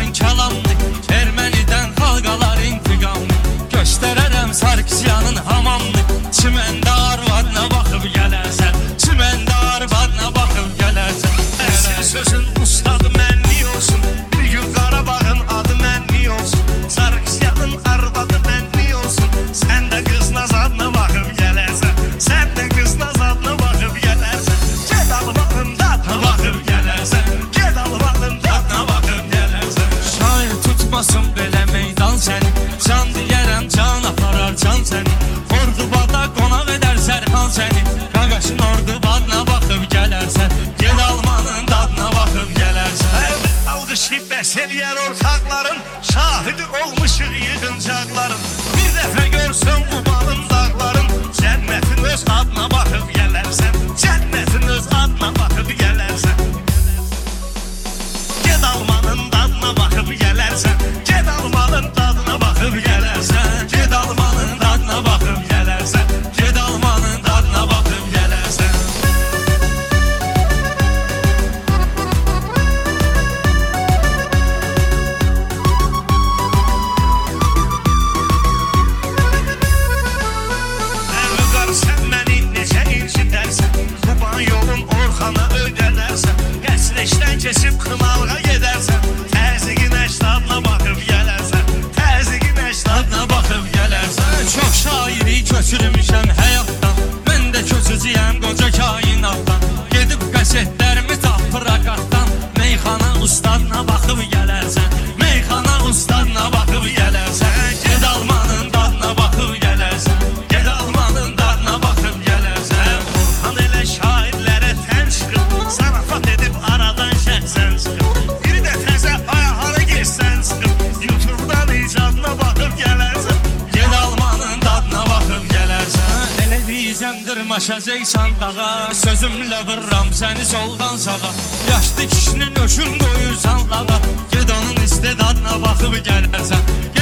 sözün kəlamdı, Ermənidən xalqalar intiqamdı. Göstərərəm Sarkisyanın hamamını, çiməndə arvadına baxıb gələrsən, çiməndə arvadına baxıb gələrsən. Əsil sözün ustadı mənli olsun, bir gün Qarabağın adı mənli olsun. Sarkisyanın arvadı mənli olsun, sən də qız nazadına baxıb gələrsən, sən də qız nazadına baxıb gələrsən. Ged Almanın dadına baxıb gələrsən, ged Almanın dadına baxıb gələrsən. Şair tutmasın belə meydan səni, can deyərəm can aparar can səni. Ordubada qonaq edər Sərxan səni, Qaqaşın Ordubadına baxıb gələrsən, ged Almanın dadına baxıb gələrsən. Alqışlayıb bəs eləyər ortaqların, şahidi olmuşuq yığıncaqların. Bir dəfə görsün bu balın dağların, cənnətin öz adına baxıb gələrsən, cənnətin öz adına baxıb gələrsən. Ged Almanın dadına baxıb gələrsən, ged Almanın dadına baxıb gələrsən, ged Almanın dadına baxıb gələrsən, Ged Almanın dadına baxıb gələrsən. Əvqar sən məni necə incidərsən, Quban yolun Orxana ödənərsən, Qəsləşdən keçib Xınalığa gedərsən, təzyiqin əcdadına baxıb gələrsən, təzyiqin əcdadına baxıb gələrsən. Çox şairi köçürmüşəm həyatdan, mən də köçücüyəm qoca kainatdan. Gedib qəsetlərimi tapır raqatdan, meyxana ustadına baxıb gələrsən, meyxana ustadına baxıb gələrsən. Ged Almanın dadına baxıb gələrsən, ged Almanın dadına baxıb gələrsən. Orxan elə şairlərə tən çıxıb, zarafat edib aradan şəxsən çıxıb. Bir də təzə ayaqlara geçsən çıxıb, YouTube'dan icadına baxıb gələrsən. Ged Almanın dadına baxıb gələrsən. Elə deyəcəm dırmaşacaqsan dağa, sözümlə vırram səni soldan sağa. Yaşlı kişinin öşün qoyursan lağa, ged onun istedadına baxıb gələrsən.